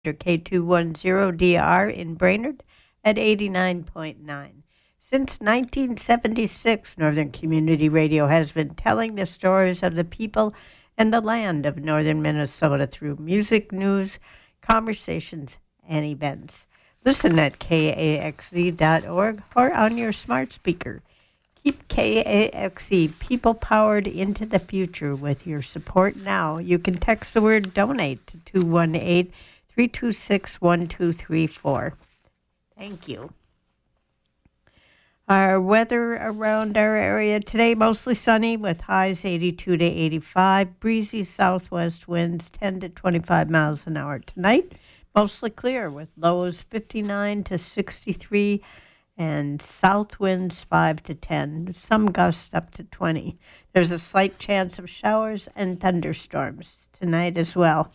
K210DR in Brainerd at 89.9. Since 1976, Northern Community Radio has been telling the stories of the people and the land of northern Minnesota through music, news, conversations, and events. Listen at kaxz.org or on your smart speaker. Keep KAXE people-powered into the future with your support now. You can text the word DONATE to 218-326-1234. Thank you. Our weather around our area today, mostly sunny with highs 82 to 85, breezy southwest winds 10 to 25 miles an hour. Tonight, mostly clear with lows 59 to 63 and south winds 5 to 10, some gusts up to 20. There's a slight chance of showers and thunderstorms tonight as well.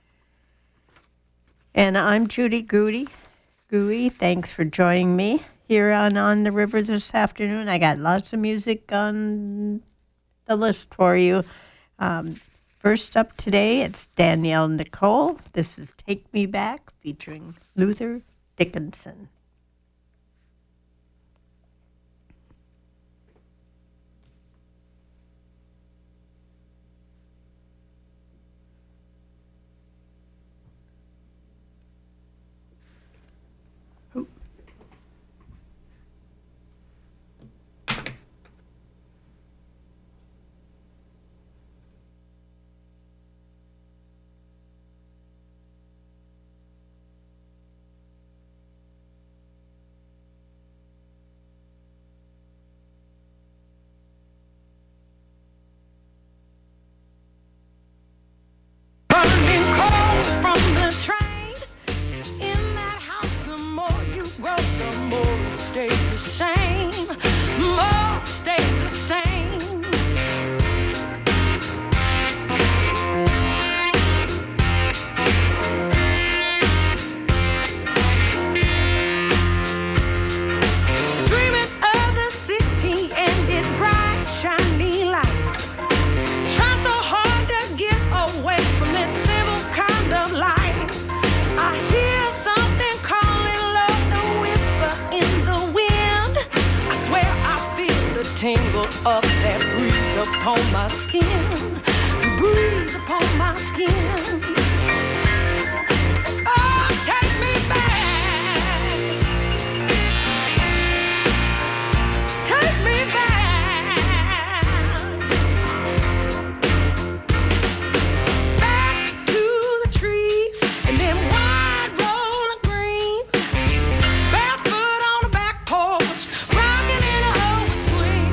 And I'm Judy Gooey. Thanks for joining me here on the River this afternoon. I got lots of music on the list for you. First up today, it's Danielle Nicole. This is Take Me Back featuring Luther Dickinson. Of that breeze upon my skin, breeze upon my skin. Oh, take me back, take me back to the trees and them wide rolling greens, barefoot on the back porch, rocking in a overswing.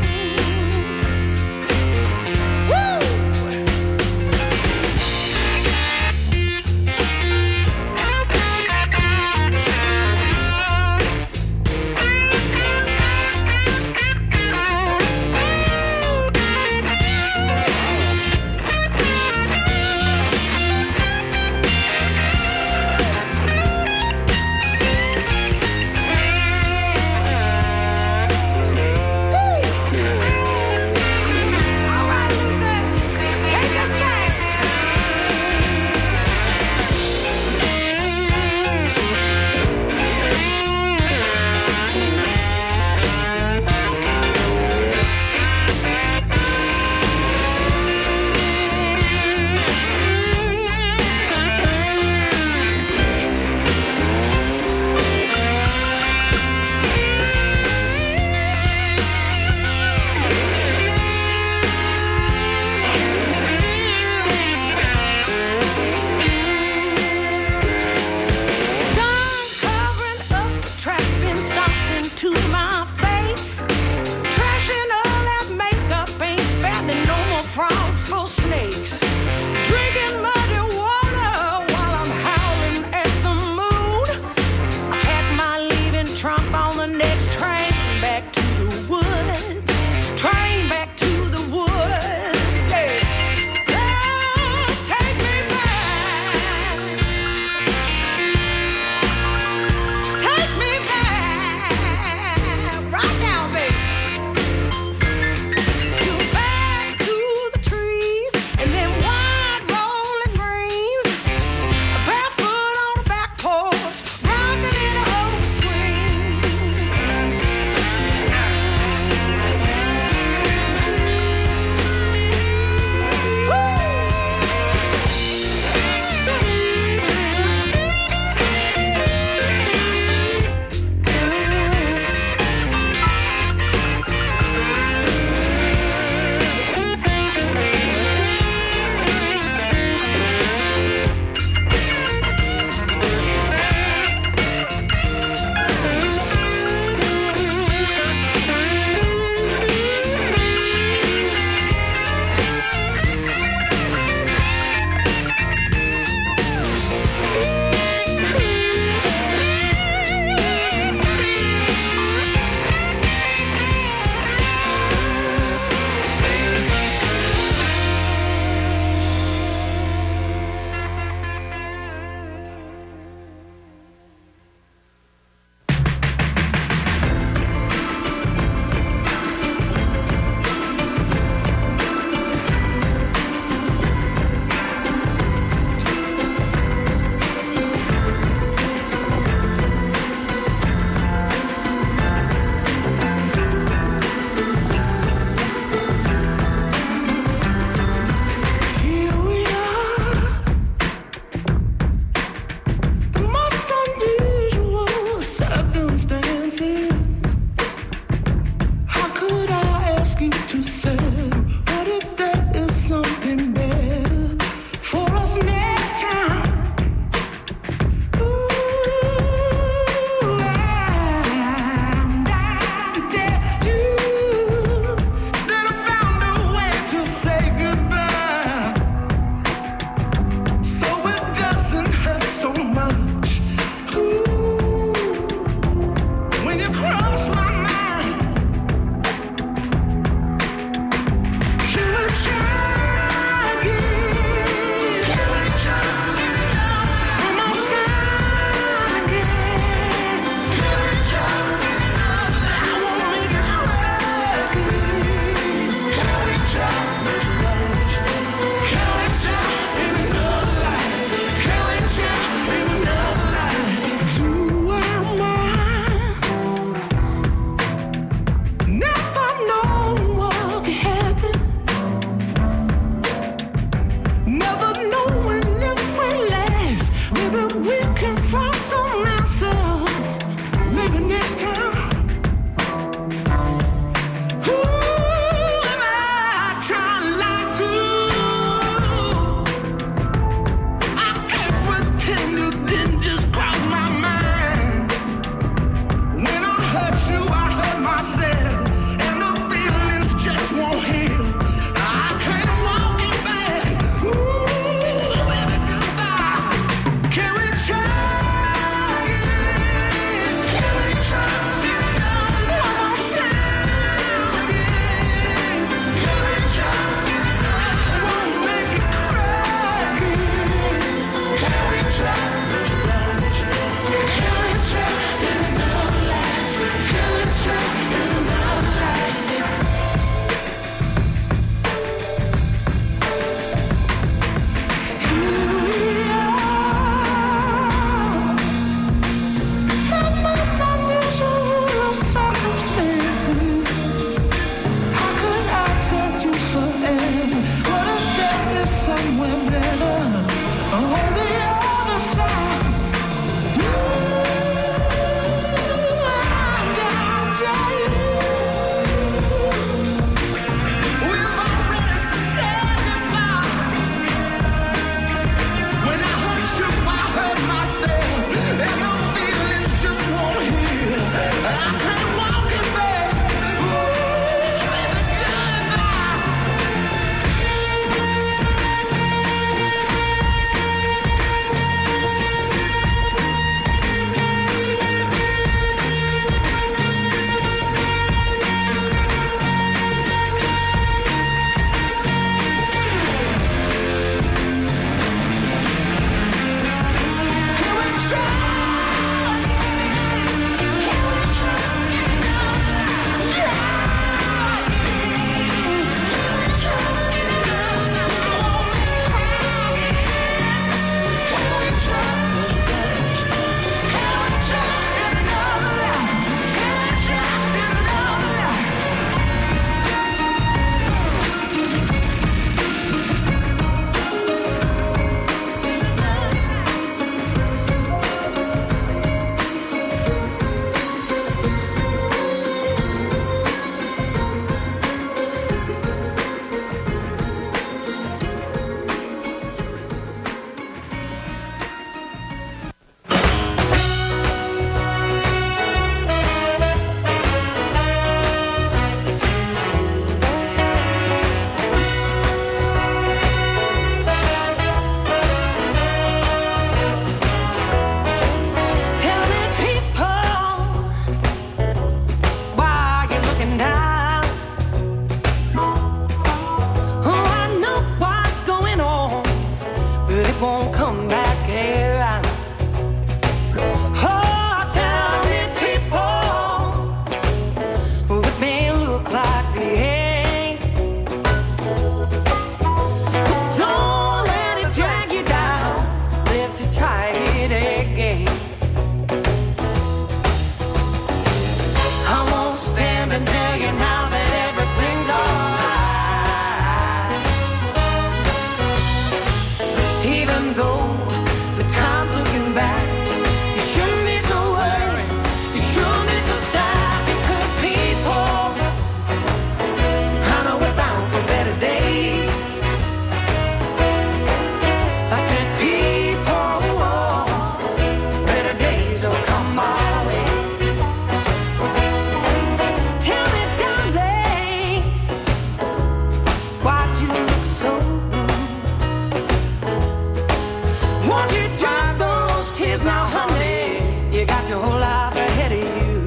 honey, you got your whole life ahead of you.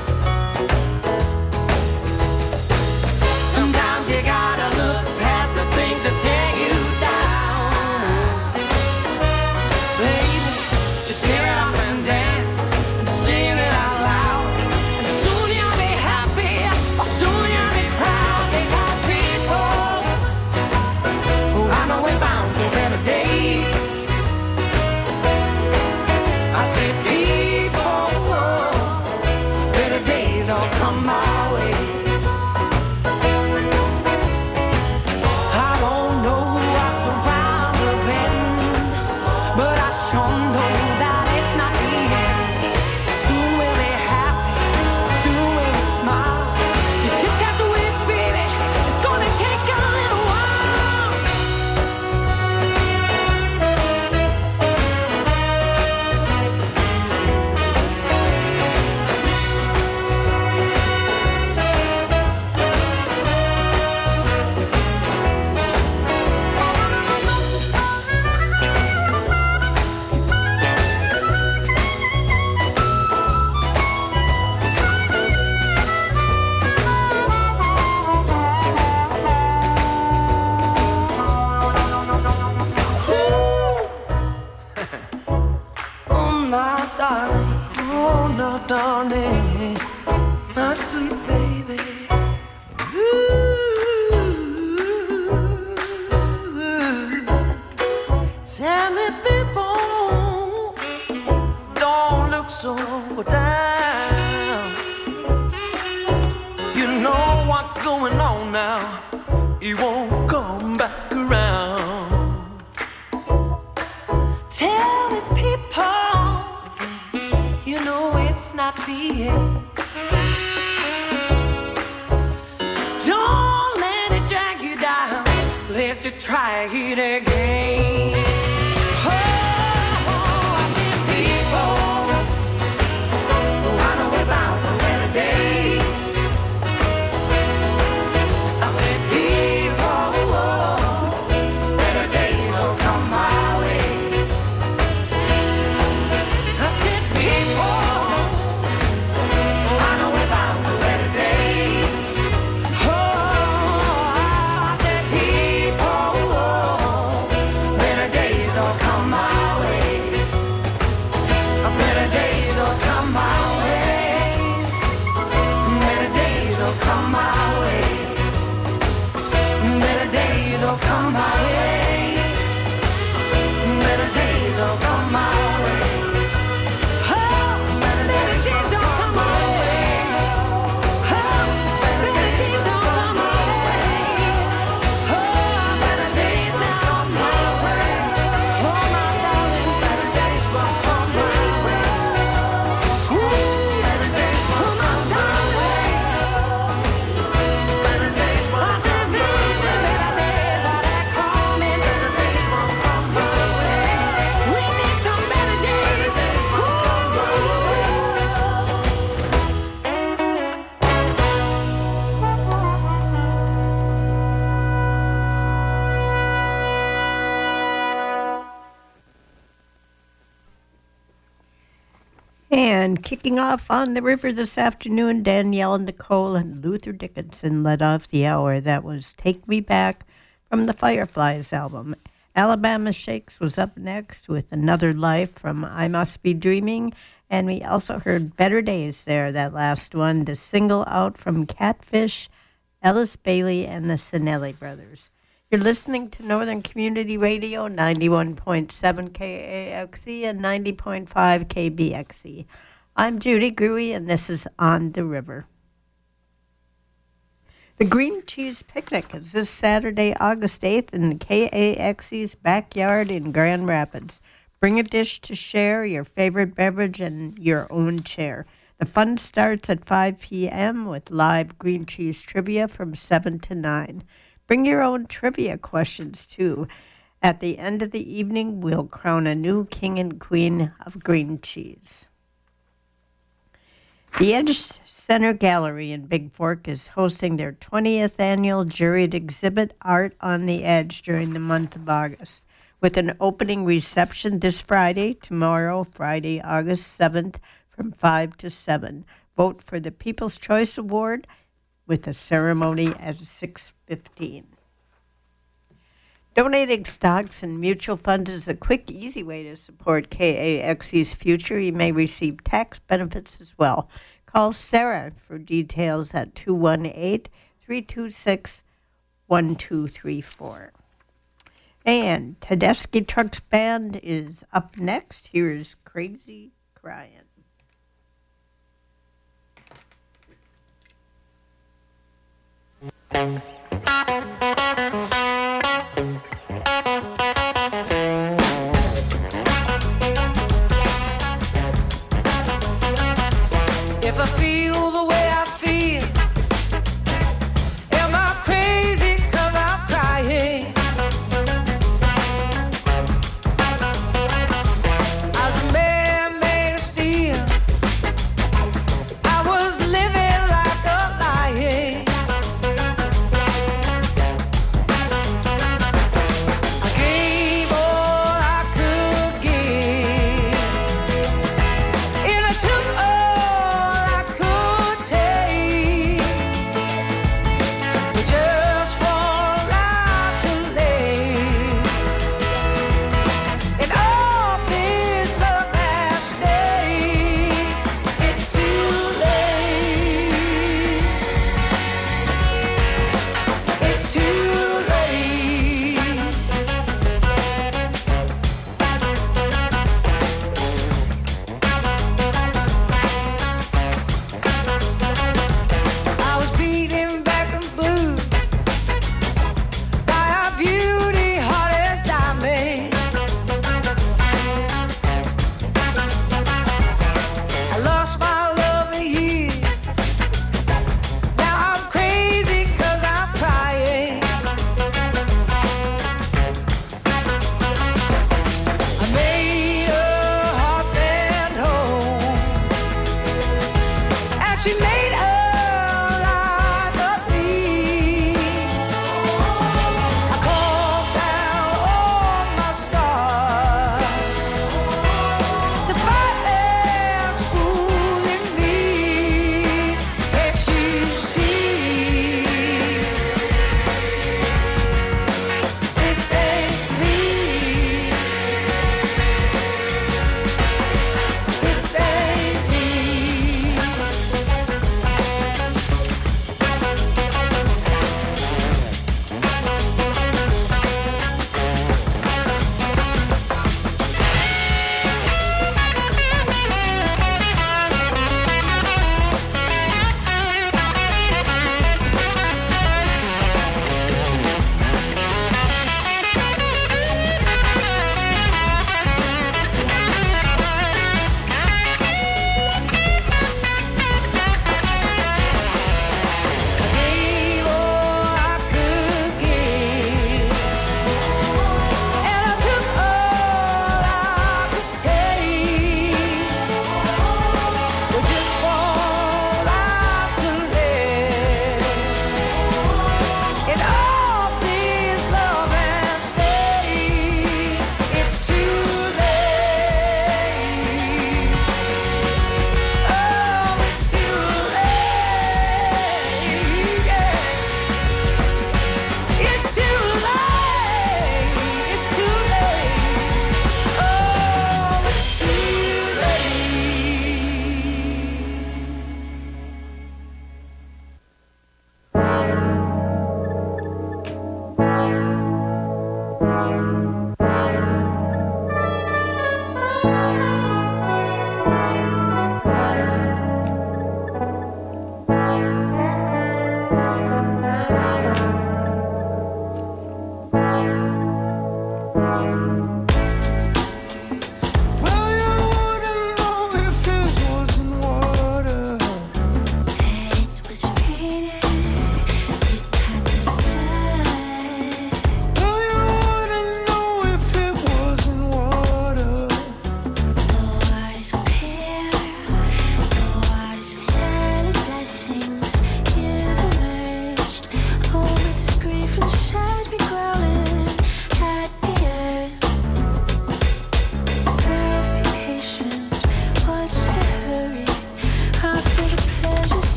Sometimes you gotta look past the things that tear you down. Baby, just get up and dance and sing it out loud. And soon you'll be happy, or soon you'll be proud. Because people, I know we're bound for better days. I say people, better days will come my way. I don't know what's around the bend, but I sure know that it's not the end. Soon we'll be happy, soon we'll smile. You just have to wait, baby, it's gonna take a little while. Oh, my darling, oh, no, darling, my sweet baby. Tell me, people, don't look so down. You know what's going on now. He won't come back around. Tell me, people, you know it's not the end. Don't let it drag you down. Let's just try it again. Oh, I said, people, I know we're bound for better days. I said, people, better days will come my way. I said, people, I know we're bound for better days. Oh, I said, people, better days will come my way. Better days will come my way. Better days will come my way. Better days will come my way. Better days will come my way. Oh, better days will come my way. Oh, better days will come my way. Oh, better days will come my way. Oh, my darling, better days will come my way. Ooh, better days will come my way. Better days will come my way. I said, baby, better days are coming. Better days will come my way. We need some better days. And kicking off on the river this afternoon, Danielle Nicole and Luther Dickinson led off the hour. That was Take Me Back from the Fireflies album. Alabama Shakes was up next with Another Life from I Must Be Dreaming. And we also heard Better Days there, that last one, the single out from Catfish, Ellis Bailey, and the Sinelli Brothers. You're listening to Northern Community Radio, 91.7 KAXE and 90.5 KBXE. I'm Judy Gruey, and this is On the River. The Green Cheese Picnic is this Saturday, August 8th, in the KAXE's backyard in Grand Rapids. Bring a dish to share, your favorite beverage, and your own chair. The fun starts at 5 p.m. with live green cheese trivia from 7 to 9. Bring your own trivia questions, too. At the end of the evening, we'll crown a new king and queen of green cheese. The Edge Center Gallery in Big Fork is hosting their 20th annual juried exhibit, Art on the Edge, during the month of August. with an opening reception this Friday, tomorrow, Friday, August 7th, from 5 to 7. Vote for the People's Choice Award with a ceremony at 6:15. Donating stocks and mutual funds is a quick, easy way to support KAXE's future. You may receive tax benefits as well. Call Sarah for details at 218-326-1234. And Tedeschi Trucks Band is up next. Here's Crazy Crying. If I feel the way I feel, am I crazy 'cause I'm crying? As a man made of steel, I was living like a lion. I gave all I could give, and I took all I could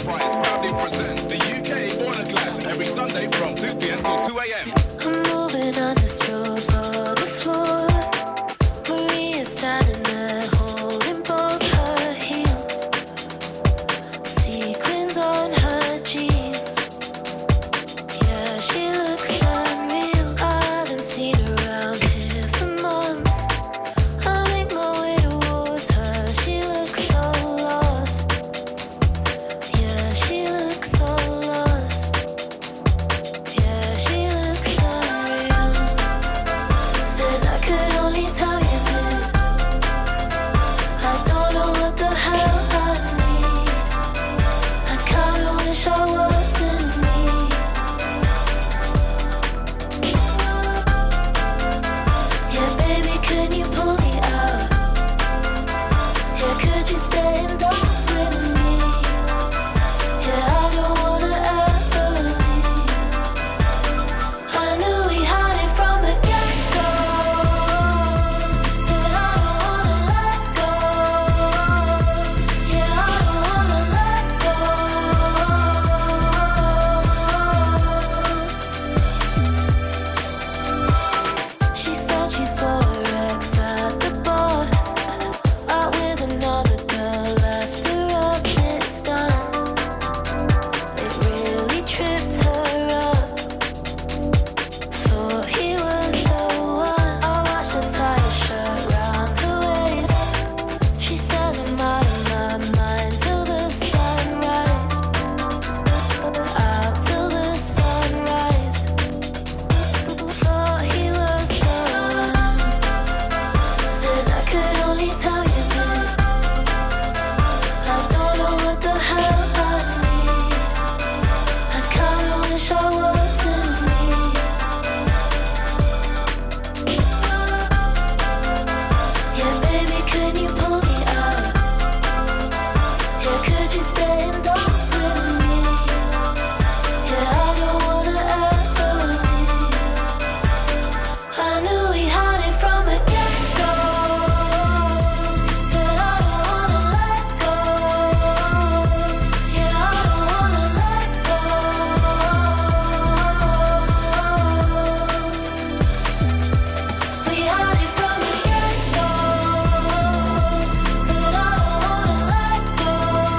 Enterprise proudly presents the UK Border Clash every Sunday from 2 p.m. till 2 a.m. I'm moving under strobes on the floor. Maria's standing there holding both her heels. Sequins on her jeans. Yeah, she looks unreal. I haven't seen her around here for months. I make my way towards her. She looks so lost. Yeah, she looks so lost. Yeah, she looks unreal. Says I could only tell you this. I don't know what the hell I need. I kinda wish I wasn't me. Yeah, baby, can you pull me out? Yeah, could you stay and dance with me? Yeah, I don't wanna ever leave. I knew we had it from the get-go, and I don't wanna let go. Yeah, I don't wanna let go. She said she saw her ex at the bar, out with another girl, left her up mid-stunned. It really tripped her up. Thought he was the one. I watched her tie a shirt round her waist. She says I'm out of my mind till the sunrise. Out till the sunrise. Thought he was the one. Says I could only tell you this. I don't know what the hell I need. I kinda wish I wasn't me. Yeah, baby, can you pull me out? Yeah, could you stay and dance with me? Yeah, I don't wanna ever leave. I knew we had it from the get-go, and I don't wanna let go. Yeah, I don't wanna let go. We had it from the get-go, but I don't wanna let go.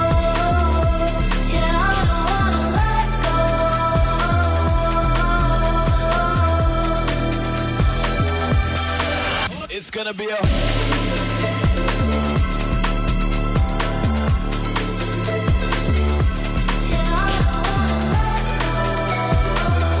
Yeah, I don't wanna let go. It's gonna be a Yeah, I don't wanna let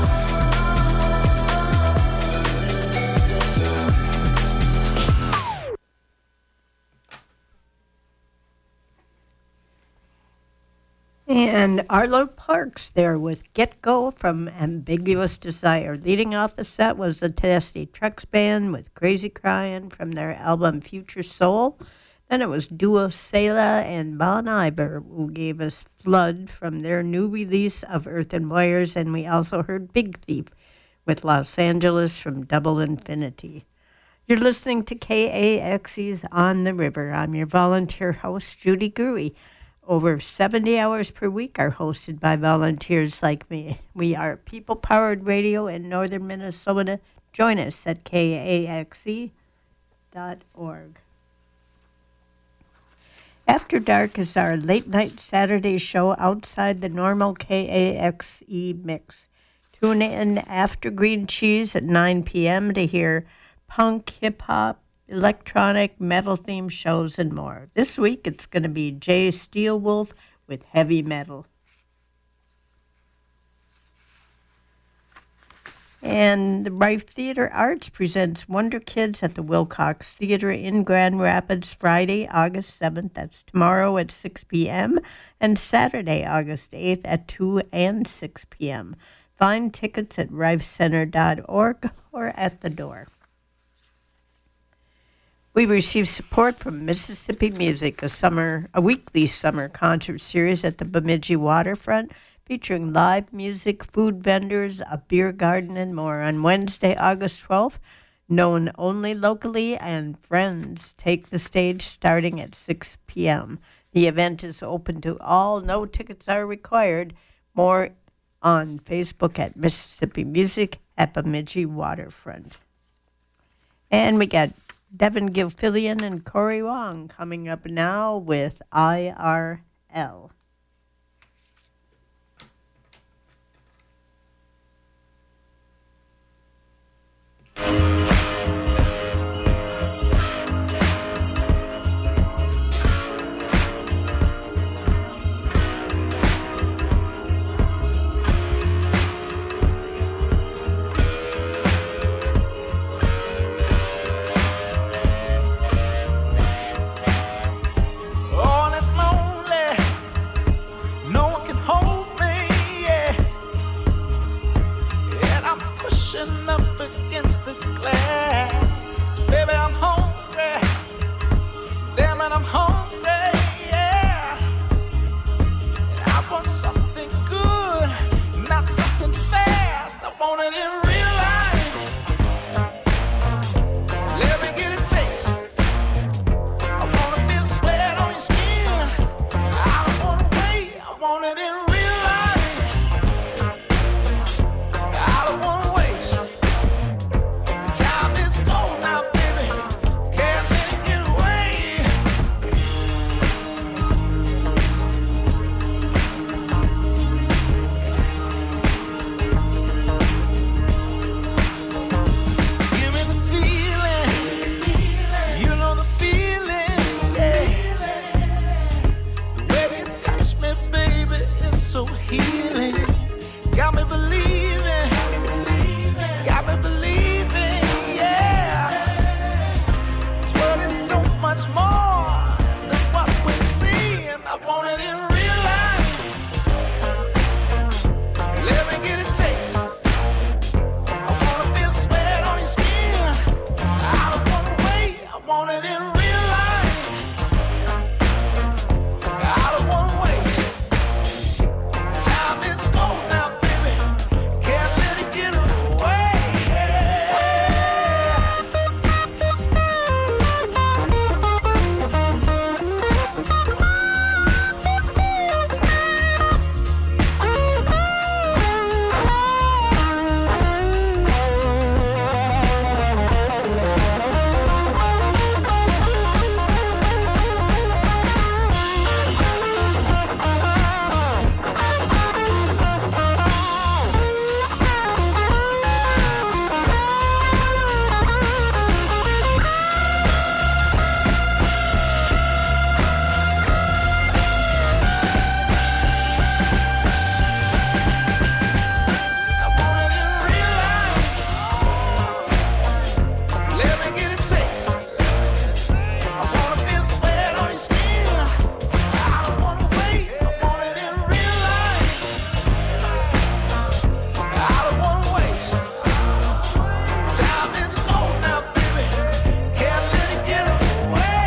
And Arlo Parks there with Get Go from Ambiguous Desire. Leading off the set was the Tedeschi Trucks Band with Crazy Crying from their album Future Soul. Then it was Duo Sela and Bon Iver who gave us Flood from their new release of Earth and Wires. And we also heard Big Thief with Los Angeles from Double Infinity. You're listening to KAXE's On the River. I'm your volunteer host, Judy Gruey. Over 70 hours per week are hosted by volunteers like me. We are people-powered radio in northern Minnesota. Join us at kaxe.org. After Dark is our late-night Saturday show outside the normal KAXE mix. Tune in after Green Cheese at 9 p.m. to hear punk, hip-hop, electronic, metal-themed shows, and more. This week, it's going to be Jay Steelwolf with heavy metal. And the Rife Theater Arts presents Wonder Kids at the Wilcox Theater in Grand Rapids, Friday, August 7th. That's tomorrow at 6 p.m. and Saturday, August 8th at 2 and 6 p.m. Find tickets at rifecenter.org or at the door. We receive support from Mississippi Music, a weekly summer concert series at the Bemidji Waterfront, featuring live music, food vendors, a beer garden, and more. On Wednesday, August 12th, known only locally, and Friends take the stage starting at 6 p.m. The event is open to all. No tickets are required. More on Facebook at Mississippi Music at Bemidji Waterfront. And we got Devin Gilfillian and Corey Wong coming up now with IRL. Oh, it's lonely. No one can hold me, yeah. And I'm pushing up against the glass. Baby, I'm hungry. Damn it, I'm hungry, yeah. And I want something good, not something fast. I want it in real life. Let me get a taste. I wanna feel sweat on your skin. I don't wanna wait. I want it in real life. I don't wanna waste. Time is gold now, baby. Can't let it get away. Give me the feeling. You know the feeling, yeah. The way you touch me, baby, is so healing. Got me believing, yeah. This world is so much more than what we're seeing. I want it in real life. Let me get a taste. I wanna feel sweat on your skin. I don't wanna wait. I want it in real life. I don't wanna wait. Time is gold now, baby. Can't let it get away. I want it in real life. Let me get a taste. I wanna feel sweat on your skin. I don't wanna wait. I want it in real life. I don't wanna waste. Time is gold now, baby. Can't let it get away.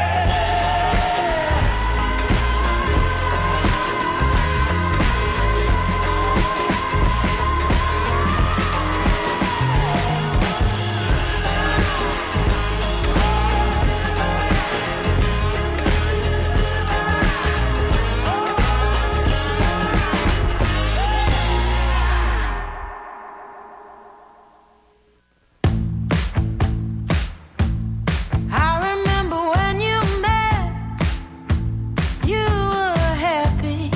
I remember when you met, you were happy.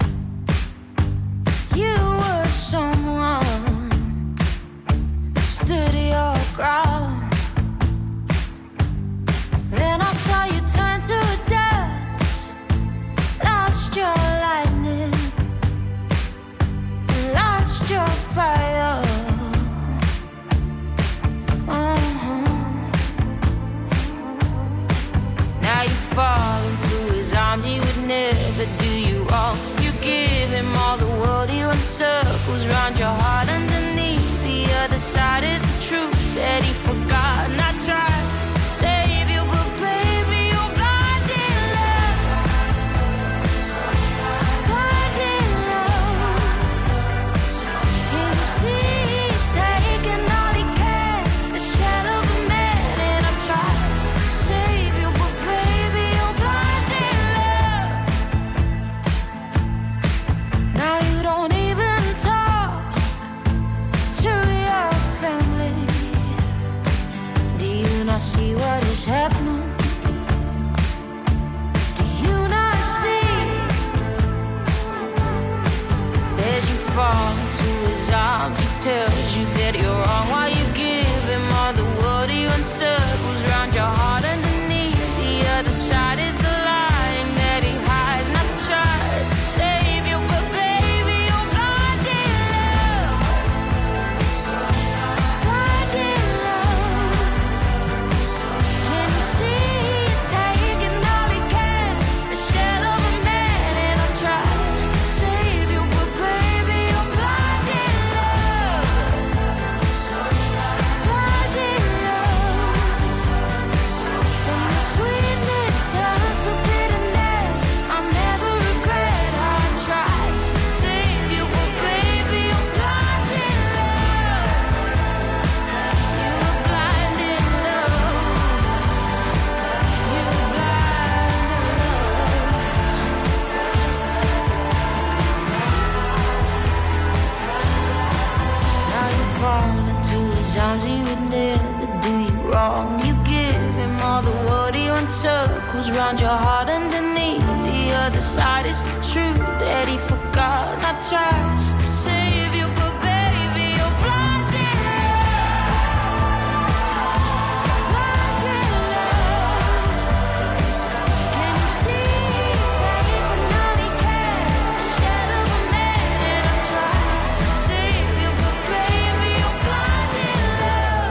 You were someone who stood your ground. Then I saw you turn to dust, lost your lightning, lost your fire. Now you fall into his arms, he would never do you wrong. You give him all the world, he runs circles round your heart. Underneath the other side is the truth that he forgot. And I tried to save you, but baby, you're blind in love. Blind in love. Can you see he's taking all he can? The shell of a man, and I'm trying to save you, but baby, you're blind in love. wrong. You give him all the water and circles round your heart underneath. The other side is the truth that he forgot. I tried to save you, but baby, you're blind in love. Blind in love. Can you see he's taking all he can? The shadow of a man, and I tried to save you, but baby, you're blind in love.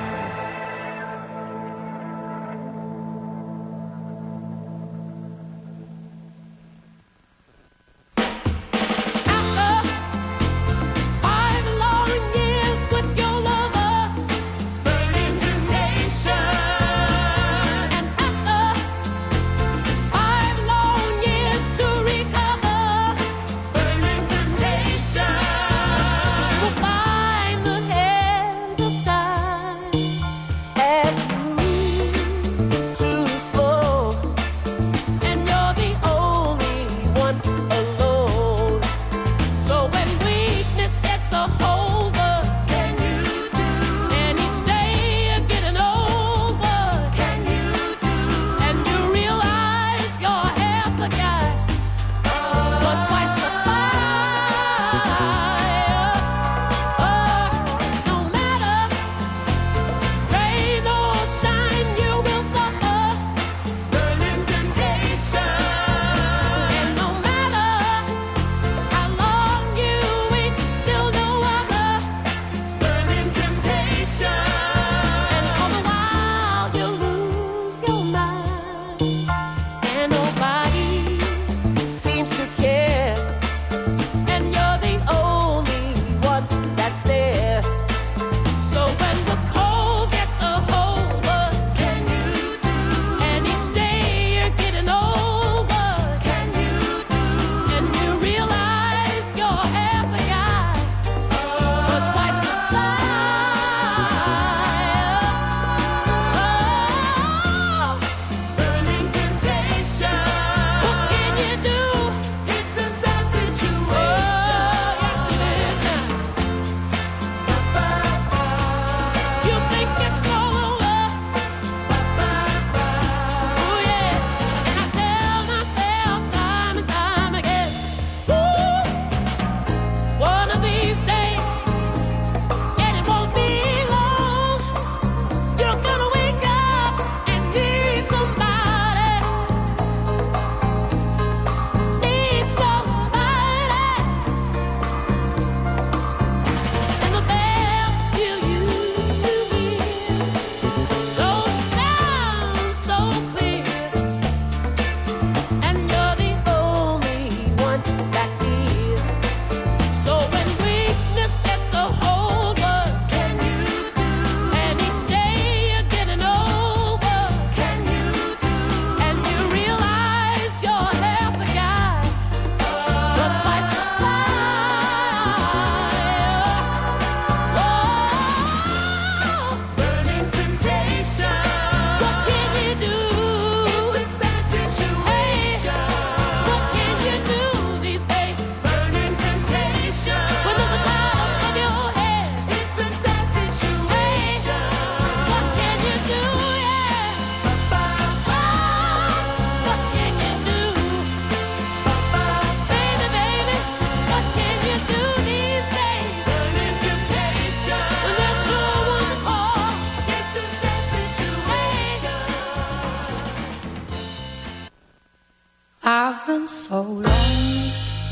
I've been so lonely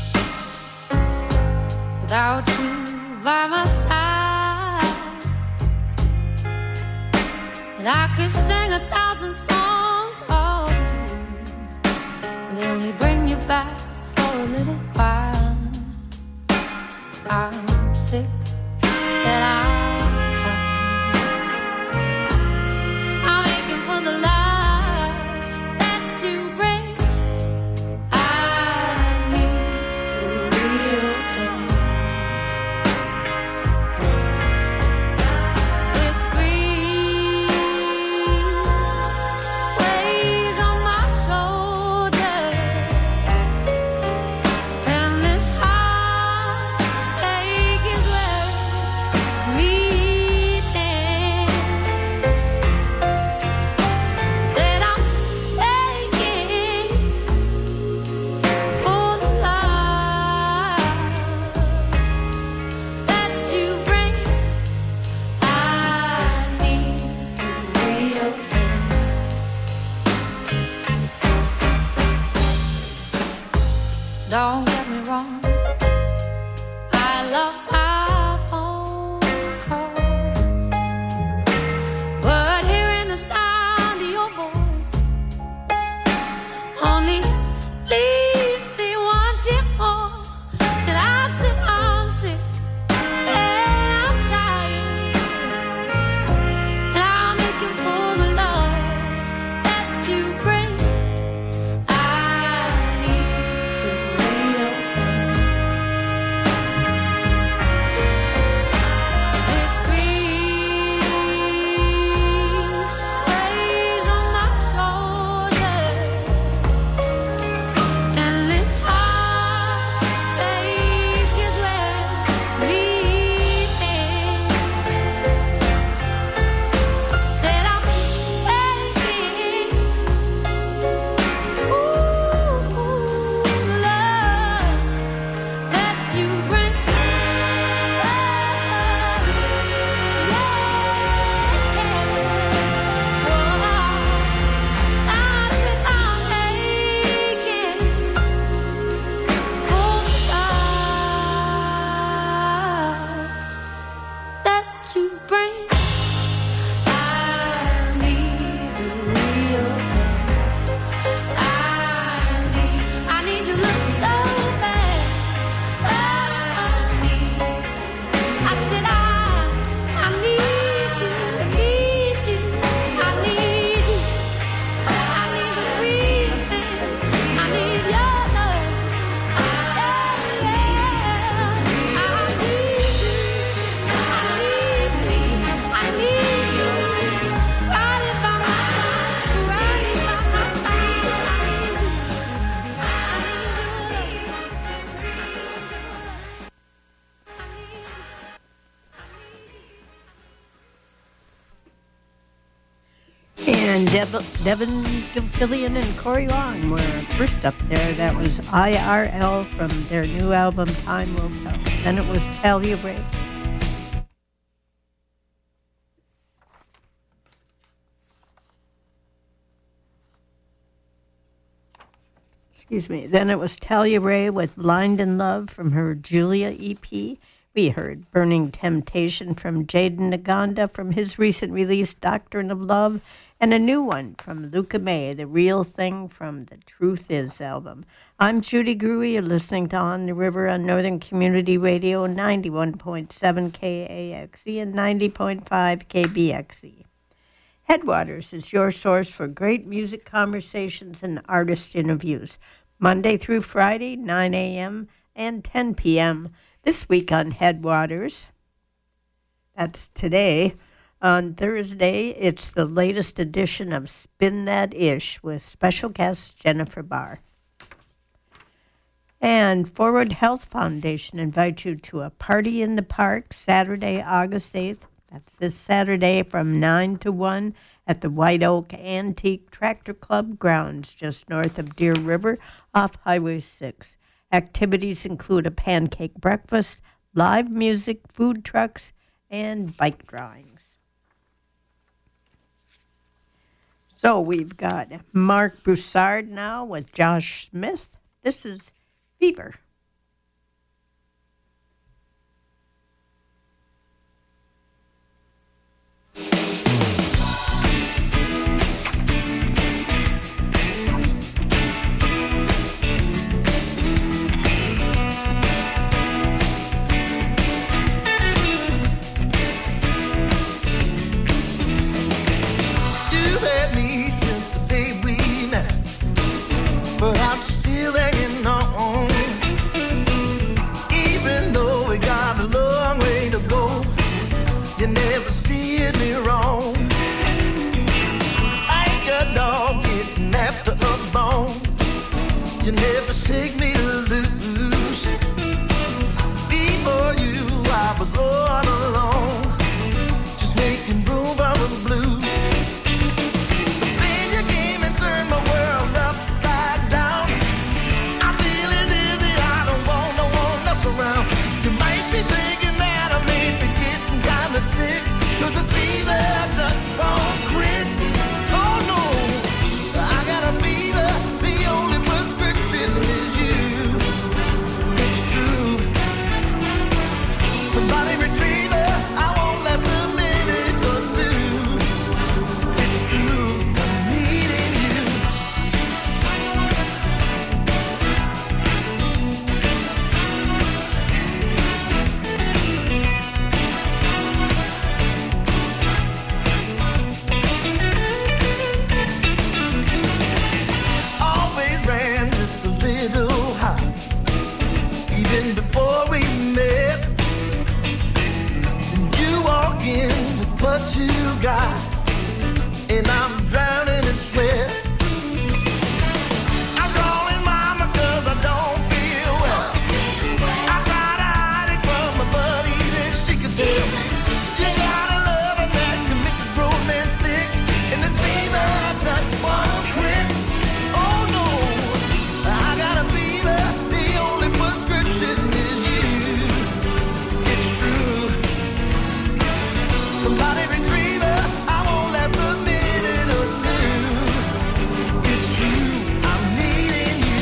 without you by my side, and I could sing 1,000 songs, oh, they only bring you back for a little while. I'm sick and I'm aching for the love that you bring. I need the real thing. This grief weighs on my shoulders, and this heartache is where love our phone calls, but hearing the sound of your voice only leaves me wanting more. And I said I'm sick and I'm tired, and I'm aching for the love that you bring. I need the real thing. This green weighs on my shoulders, and this heartache is where we end. Said I'm aching for the love that you bring. I said I'm aching for the love that you bring. I need the real thing. I need your love so bad. I said I need you, I need you, I need you. I need the real thing. I need your love. Yeah, I need you. I need me. I need you. Riding by my side, riding by my side. I need you. And Devin Gilfillian and Corey Long were first up there. That was IRL from their new album Time Will Tell. Then it was Talia Ray. Excuse me. Then it was Talia Ray with Blind in Love from her Julia EP. We heard Burning Temptation from Jaden Naganda from his recent release Doctrine of Love, and a new one from Luca May, The Real Thing from the Truth Is album. I'm Judy Gruey. You're listening to On the River on Northern Community Radio, 91.7 KAXE and 90.5 KBXE. Headwaters is your source for great music conversations and artist interviews, Monday through Friday, 9 a.m. and 10 p.m. This week on Headwaters, that's today. On Thursday, it's the latest edition of Spin That Ish with special guest Jennifer Barr. And Forward Health Foundation invites you to a party in the park Saturday, August 8th. That's this Saturday from 9 to 1 at the White Oak Antique Tractor Club grounds just north of Deer River off Highway 6. Activities include a pancake breakfast, live music, food trucks, and bike drawings. So we've got Mark Broussard now with Josh Smith. This is Fever. But I'm still hanging on. and I'm drowning in sweat. I'm calling mama 'cause I don't feel well. I try to hide it from my buddy that she could tell. She got a loving that can make a grown man sick, and this fever just won't quit. Oh no, I got a fever, the only prescription is you. It's true. Somebody retrieve her, I won't last a minute or two. It's true, I'm needing you.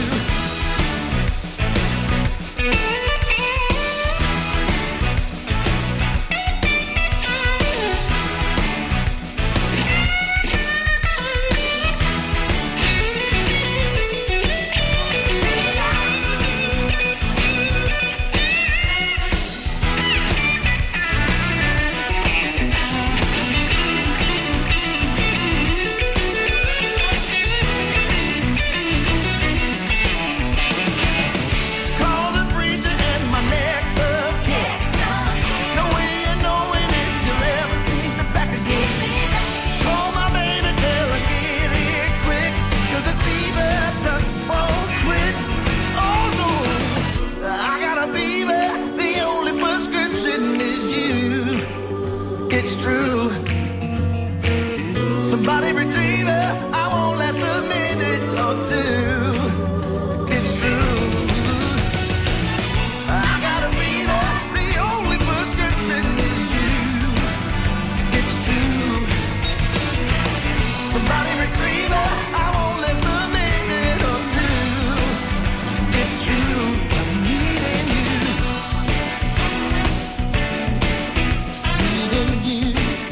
Call the preacher and my next of kin. No way of knowing if you'll ever see me back again. Call my baby, tell her get here quick, 'cause this fever just won't quit. Oh no, I got a fever, the only prescription is you. It's true. Somebody retrieve her, I won't last a minute or two. It's true. I got a fever, the only prescription is you. It's true. Somebody retrieve her, I won't last a minute or two. It's true, I'm needing you. Needing you.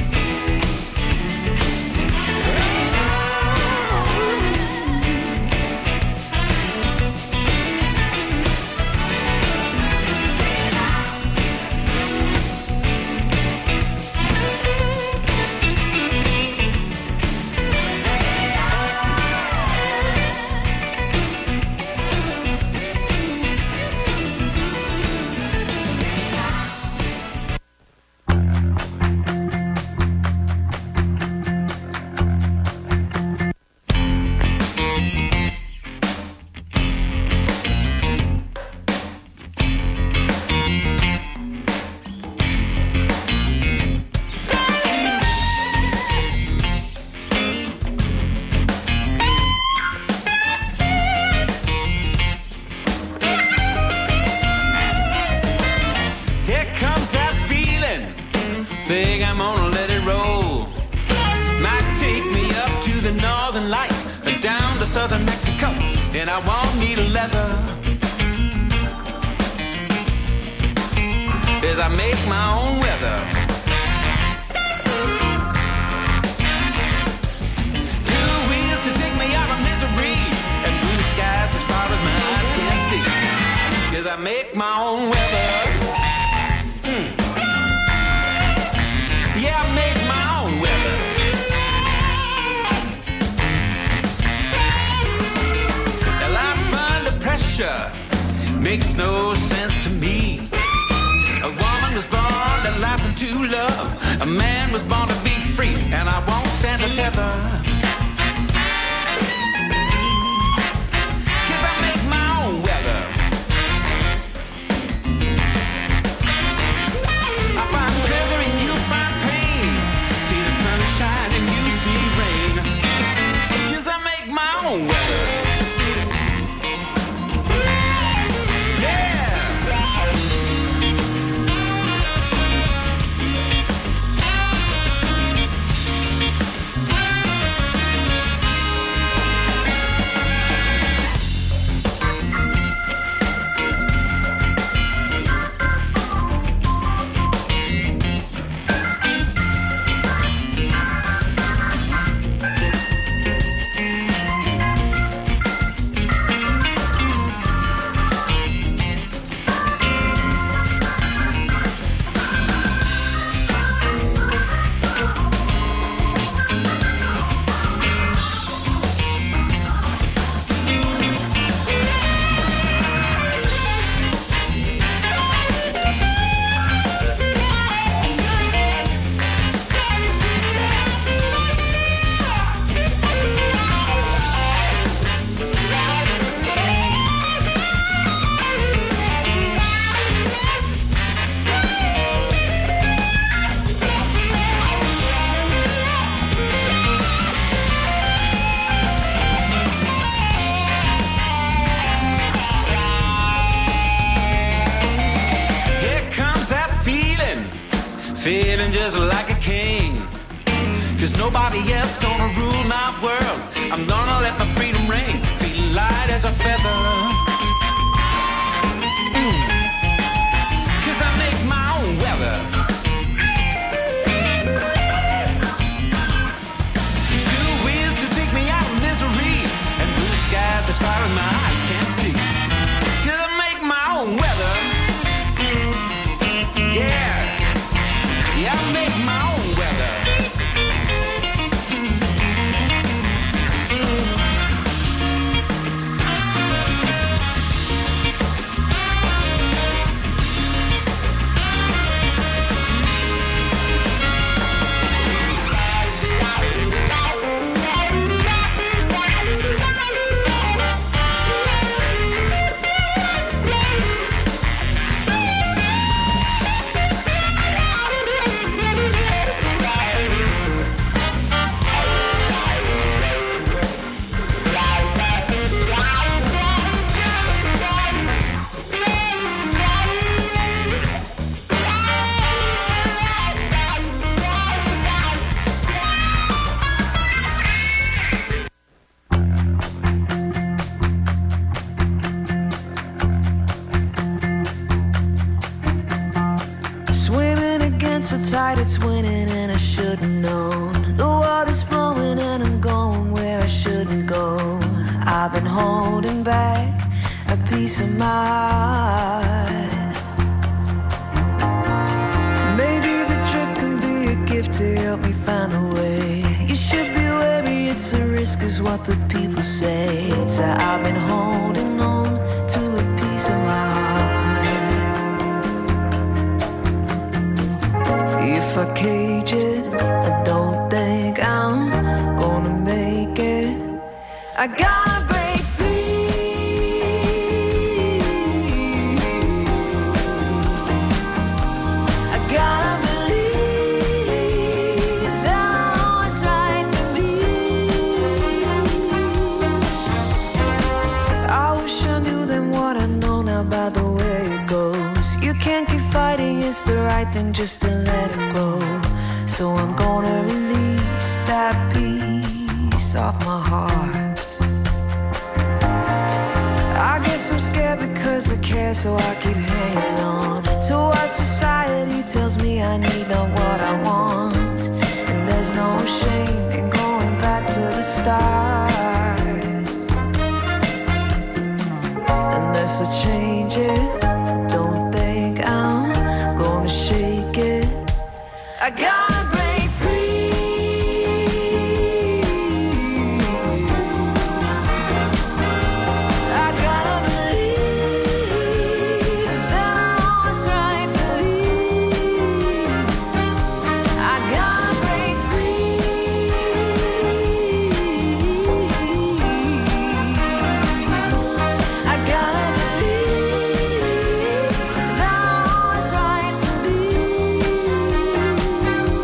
Here comes that feeling. Think I'm gonna let it roll. Might take me up to the northern lights, or down to southern Mexico, and I won't need a leather, 'cause I make my own weather. Two wheels to take me out of misery, and blue skies as far as my eyes can see, 'cause I make my own weather. Yeah, I make my own weather. Well, I find the pressure makes no sense to me. A woman was born to laugh and to love. A man was born to be free, and I won't stand a tether. 'Cause I make my own weather. I find pleasure and you find pain. See the sunshine and you see rain. 'Cause I make my own weather. Yeah. feeling just like a king. 'Cause nobody else gonna rule my world. I'm gonna let my freedom ring, feeling light as a feather. 'Cause I make my own weather. Two wheels to take me out of misery, and blue skies as far as my eyes can't see. 'Cause I make my own weather. Yeah, yeah, I make my own weather. It's winning and I should've known. The water's flowing and I'm going where I shouldn't go. I've been holding back a piece of my heart. Maybe the drift can be a gift to help me find the way. You should be wary, it's a risk is what the people say. So I've been holding on to a piece of my heart. If I cage it, I don't think I'm gonna make it. I gotta break free. I gotta believe that I know what's right for me. I wish I knew then what I know now about the way it goes. You can't keep fighting, it's the right thing just to let it go. So I'm gonna release that piece off my heart. I guess I'm scared because I care, so I keep hanging on to what society tells me I need, not what I want. And there's no shame in going back to the start. Unless I change it, I don't think I'm gonna shake it. I gotta break free. I gotta believe that I know what's right for me. I gotta break free. I gotta believe that I know what's right for me.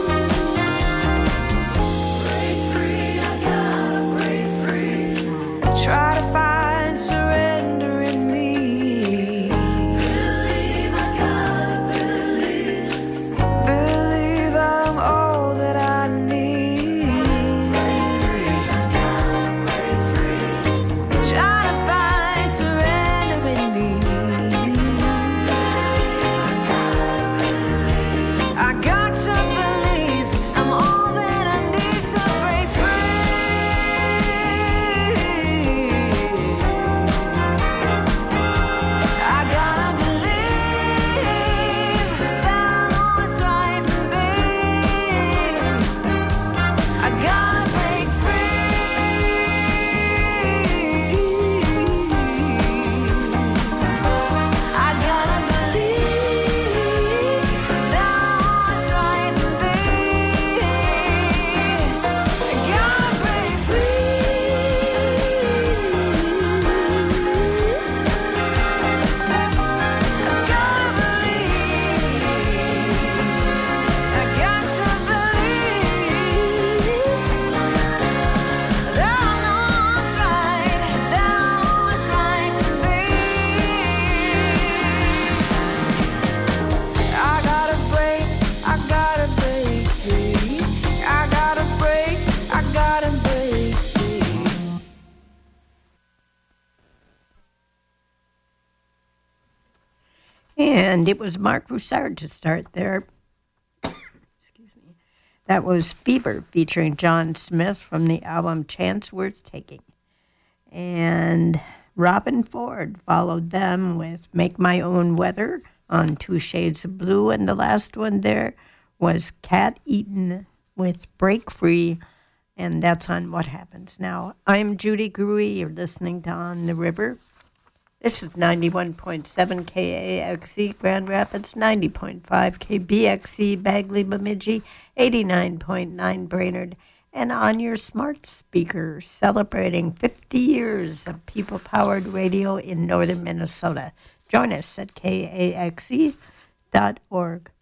And it was Mark Broussard to start there. Excuse me. That was Fever featuring John Smith from the album Chance Worth Taking. And Robin Ford followed them with Make My Own Weather on 2 Shades of Blue. And the last one there was Cat Eaton with Break Free. And that's on What Happens Now. I'm Judy Gruey. You're listening to On the River. This is 91.7 KAXE Grand Rapids, 90.5 KBXE Bagley Bemidji, 89.9 Brainerd, and on your smart speaker, celebrating 50 years of people-powered radio in northern Minnesota. Join us at kaxe.org.